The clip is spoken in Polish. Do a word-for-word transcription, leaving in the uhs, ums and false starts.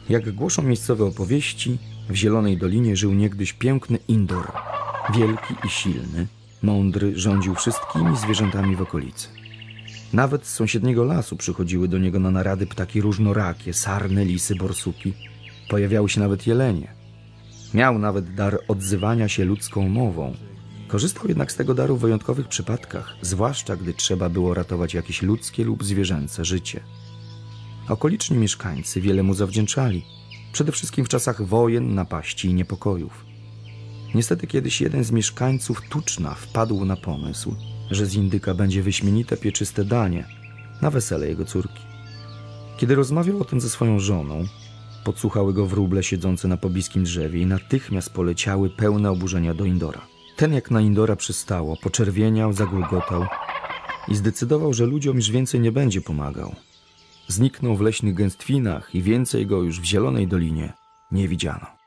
Jak głoszą miejscowe opowieści, w Zielonej Dolinie żył niegdyś piękny Indor. Wielki i silny, mądry, rządził wszystkimi zwierzętami w okolicy. Nawet z sąsiedniego lasu przychodziły do niego na narady ptaki różnorakie, sarny, lisy, borsuki. Pojawiały się nawet jelenie. Miał nawet dar odzywania się ludzką mową. Korzystał jednak z tego daru w wyjątkowych przypadkach, zwłaszcza gdy trzeba było ratować jakieś ludzkie lub zwierzęce życie. Okoliczni mieszkańcy wiele mu zawdzięczali, przede wszystkim w czasach wojen, napaści i niepokojów. Niestety kiedyś jeden z mieszkańców Tuczna wpadł na pomysł, że z indyka będzie wyśmienite pieczyste danie na wesele jego córki. Kiedy rozmawiał o tym ze swoją żoną, podsłuchały go wróble siedzące na pobliskim drzewie i natychmiast poleciały pełne oburzenia do Indora. Ten, jak na Indora przystało, poczerwieniał, zagulgotał i zdecydował, że ludziom już więcej nie będzie pomagał. Zniknął w leśnych gęstwinach i więcej go już w Zielonej Dolinie nie widziano.